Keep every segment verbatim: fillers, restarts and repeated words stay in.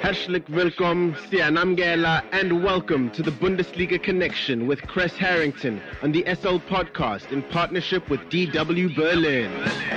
Herzlich willkommen, Sianamgela, and welcome to the Bundesliga Connection with Chris Harrington on the S L Podcast in partnership with D W Berlin.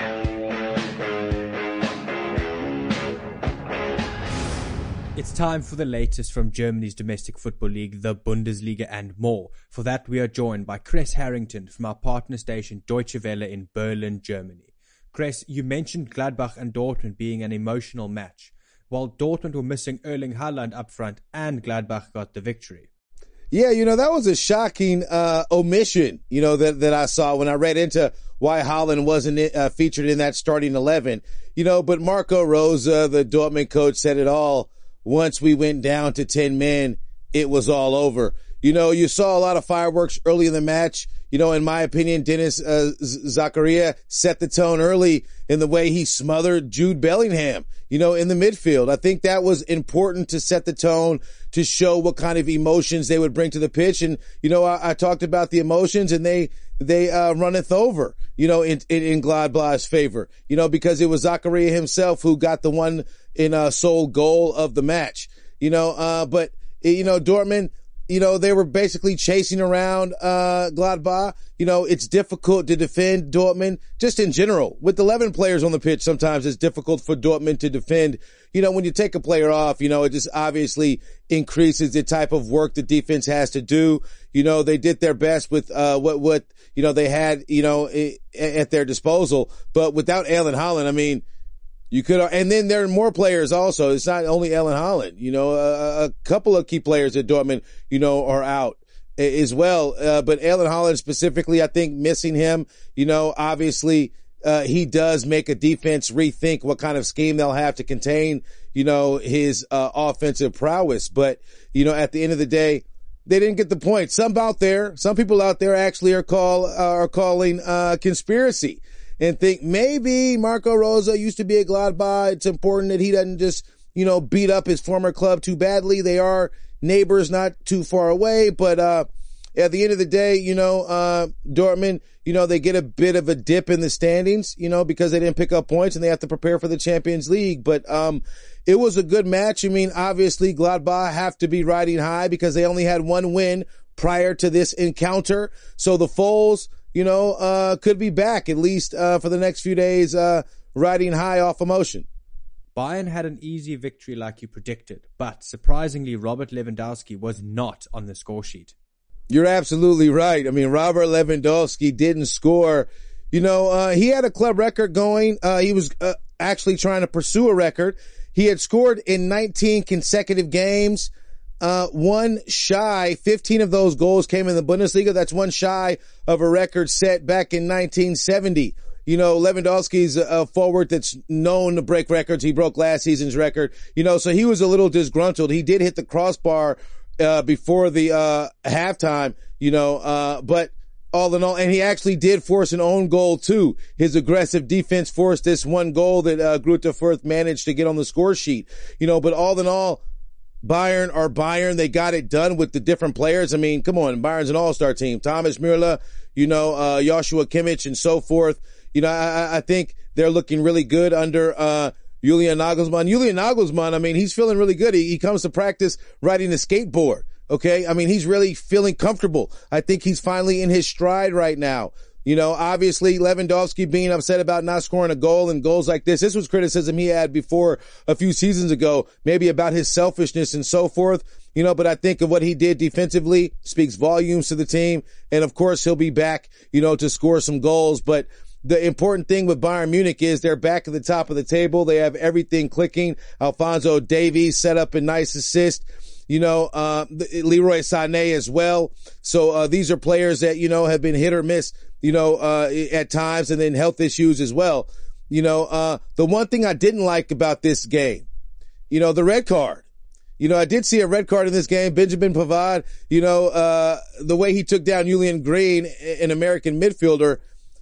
It's time for the latest from Germany's domestic football league, the Bundesliga, and more. For that, we are joined by Chris Harrington from our partner station Deutsche Welle in Berlin, Germany. Chris, you mentioned Gladbach and Dortmund being an emotional match. While Dortmund were missing Erling Haaland up front and Gladbach got the victory. Yeah, you know, that was a shocking uh, omission, you know, that, that I saw when I read into why Haaland wasn't uh, featured in that starting eleven. You know, but Marco Rose, the Dortmund coach, said it all. Once we went down to ten men, it was all over. You know, you saw a lot of fireworks early in the match. You know, in my opinion, Dennis uh, Zakaria set the tone early in the way he smothered Jude Bellingham, you know, in the midfield. I think that was important to set the tone, to show what kind of emotions they would bring to the pitch. And, you know, I, I talked about the emotions, and they, they, uh, runneth over, you know, in, in, in Gladbach's favor, you know, because it was Zakaria himself who got the one in uh sole goal of the match, you know, uh, but, you know, Dortmund, you know, they were basically chasing around, uh, Gladbach. You know, it's difficult to defend Dortmund just in general. With eleven players on the pitch, sometimes it's difficult for Dortmund to defend. You know, when you take a player off, you know, it just obviously increases the type of work the defense has to do. You know, they did their best with, uh, what, what, you know, they had, you know, at their disposal. But without Erling Haaland, I mean, You could, and then there are more players also. It's not only Erling Haaland, you know, a, a couple of key players at Dortmund, you know, are out as well. Uh, but Erling Haaland specifically, I think missing him, you know, obviously, uh, he does make a defense rethink what kind of scheme they'll have to contain, you know, his, uh, offensive prowess. But, you know, at the end of the day, they didn't get the point. Some out there, some people out there actually are call, uh, are calling, uh, conspiracy. And think maybe Marco Rose used to be a Gladbach. It's important that he doesn't just, you know, beat up his former club too badly. They are neighbors not too far away. But, uh, at the end of the day, you know, uh, Dortmund, you know, they get a bit of a dip in the standings, you know, because they didn't pick up points and they have to prepare for the Champions League. But, um, it was a good match. I mean, obviously Gladbach have to be riding high because they only had one win prior to this encounter. So the Foles, you know, uh, could be back at least, uh, for the next few days, uh, riding high off emotion. Bayern had an easy victory like you predicted, but surprisingly, Robert Lewandowski was not on the score sheet. You're absolutely right. I mean, Robert Lewandowski didn't score. You know, uh, he had a club record going. Uh, he was, uh, actually trying to pursue a record. He had scored in nineteen consecutive games. Uh, one shy, fifteen of those goals came in the Bundesliga. That's one shy of a record set back in nineteen seventy. You know, Lewandowski's a forward that's known to break records. He broke last season's record, you know, so he was a little disgruntled. He did hit the crossbar, uh, before the, uh, halftime, you know, uh, but all in all, and he actually did force an own goal too. His aggressive defense forced this one goal that, uh, Greuther Fürth managed to get on the score sheet, you know, but all in all, Bayern are Bayern. They got it done with the different players. I mean, come on, Bayern's an all-star team. Thomas Müller, you know, uh, Joshua Kimmich and so forth. You know, I, I think they're looking really good under, uh, Julian Nagelsmann. Julian Nagelsmann, I mean, he's feeling really good. He, he comes to practice riding a skateboard. Okay. I mean, he's really feeling comfortable. I think he's finally in his stride right now. You know, obviously Lewandowski being upset about not scoring a goal and goals like this. This was criticism he had before a few seasons ago, maybe about his selfishness and so forth, you know, but I think of what he did defensively speaks volumes to the team. And of course he'll be back, you know, to score some goals. But the important thing with Bayern Munich is they're back at the top of the table. They have everything clicking. Alphonso Davies set up a nice assist. You know, uh, Leroy Sané as well. So, uh, these are players that, you know, have been hit or miss, you know, uh, at times, and then health issues as well. You know, uh, the one thing I didn't like about this game, you know, the red card. You know, I did see a red card in this game. Benjamin Pavard, you know, uh, the way he took down Julian Green, an American midfielder.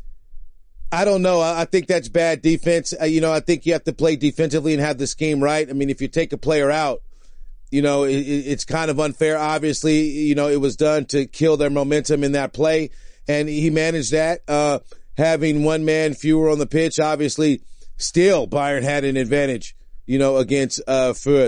I don't know. I think that's bad defense. Uh, you know, I think you have to play defensively and have the scheme right. I mean, if you take a player out, you know, it, it's kind of unfair. Obviously, you know, it was done to kill their momentum in that play, and he managed that. Uh, having one man fewer on the pitch, obviously, still Bayern had an advantage, you know, against uh Fürth.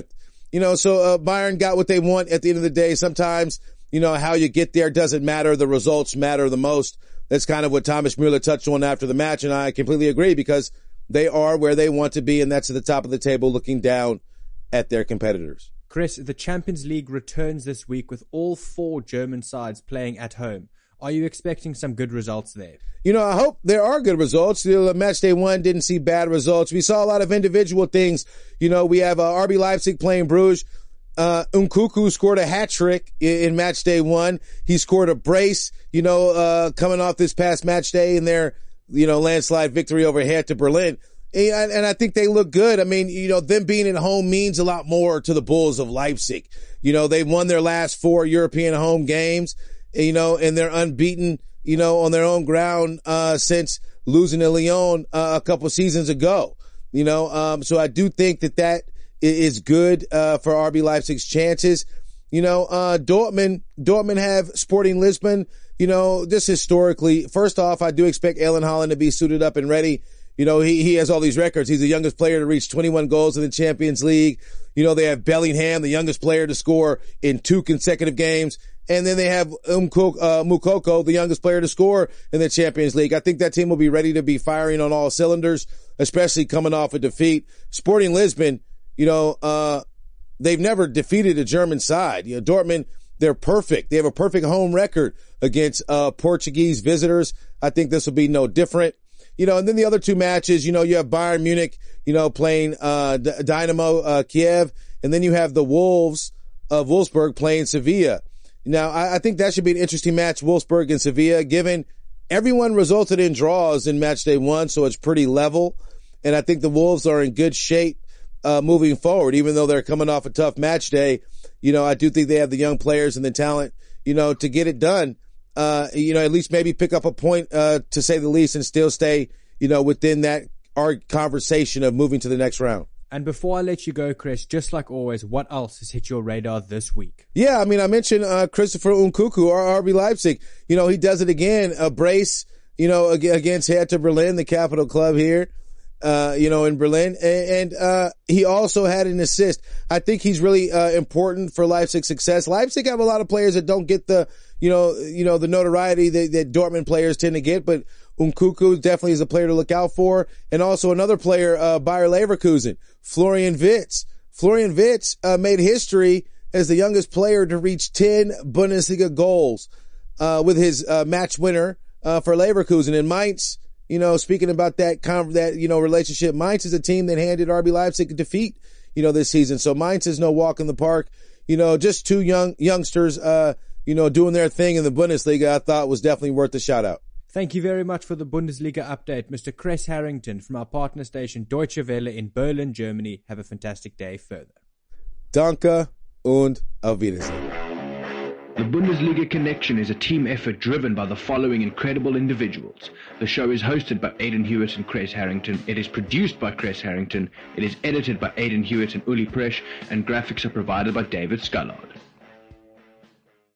You know, so uh, Bayern got what they want at the end of the day. Sometimes, you know, how you get there doesn't matter. The results matter the most. That's kind of what Thomas Mueller touched on after the match, and I completely agree because they are where they want to be, and that's at the top of the table looking down at their competitors. Chris, the Champions League returns this week with all four German sides playing at home. Are you expecting some good results there? You know, I hope there are good results. You know, match day one didn't see bad results. We saw a lot of individual things. You know, we have uh, R B Leipzig playing Bruges. Uh, Nkunku scored a hat trick in, in match day one. He scored a brace, you know, uh, coming off this past match day in their, you know, landslide victory over Hertha Berlin. And, and I think they look good. I mean, you know, them being at home means a lot more to the Bulls of Leipzig. You know, they won their last four European home games, you know, and they're unbeaten, you know, on their own ground, uh, since losing to Lyon uh, a couple seasons ago, you know, um, so I do think that that is good, uh, for R B Leipzig's chances. You know, uh, Dortmund, Dortmund have Sporting Lisbon, you know, just historically. First off, I do expect Erling Haaland to be suited up and ready. You know, he, he has all ththese records. He's the youngest player to reach twenty-one goals in the Champions League. You know, they have Bellingham, the youngest player to score in two consecutive games. And then they have Umko, uh, Mukoko, the youngest player to score in the Champions League. I think that team will be ready to be firing on all cylinders, especially coming off a defeat. Sporting Lisbon, you know, uh, they've never defeated a German side. You know, Dortmund, they're perfect. They have a perfect home record against, uh, Portuguese visitors. I think this will be no different. You know, and then the other two matches, you know, you have Bayern Munich, you know, playing, uh, D- Dynamo, uh, Kiev. And then you have the Wolves of Wolfsburg playing Sevilla. Now, I, I think that should be an interesting match, Wolfsburg and Sevilla, given everyone resulted in draws in match day one, so it's pretty level. And I think the Wolves are in good shape, uh, moving forward, even though they're coming off a tough match day. You know, I do think they have the young players and the talent, you know, to get it done. Uh, you know, at least maybe pick up a point, uh, to say the least, and still stay, you know, within that, our conversation of moving to the next round. And before I let you go, Chris, just like always, what else has hit your radar this week? Yeah, I mean, I mentioned uh, Christopher Nkunku, or R B Leipzig. You know, he does it again, a brace, you know, against Hertha Berlin, the capital club here, uh, you know, in Berlin. And, and uh, he also had an assist. I think he's really uh, important for Leipzig's success. Leipzig have a lot of players that don't get the, you know, you know, the notoriety that, that Dortmund players tend to get, but Nkunku definitely is a player to look out for. And also another player, uh, Bayer Leverkusen, Florian Wirtz. Florian Wirtz, uh, made history as the youngest player to reach ten Bundesliga goals, uh, with his, uh, match winner, uh, for Leverkusen. And Mainz, you know, speaking about that, con- that, you know, relationship, Mainz is a team that handed R B Leipzig a defeat, you know, this season. So Mainz is no walk in the park. You know, just two young youngsters, uh, you know, doing their thing in the Bundesliga, I thought was definitely worth a shout out. Thank you very much for the Bundesliga update, Mister Chris Harrington from our partner station Deutsche Welle in Berlin, Germany. Have a fantastic day further. Danke und auf Wiedersehen. The Bundesliga Connection is a team effort driven by the following incredible individuals. The show is hosted by Aidan Hewitt and Chris Harrington. It is produced by Chris Harrington. It is edited by Aidan Hewitt and Uli Presch, and graphics are provided by David Scullard.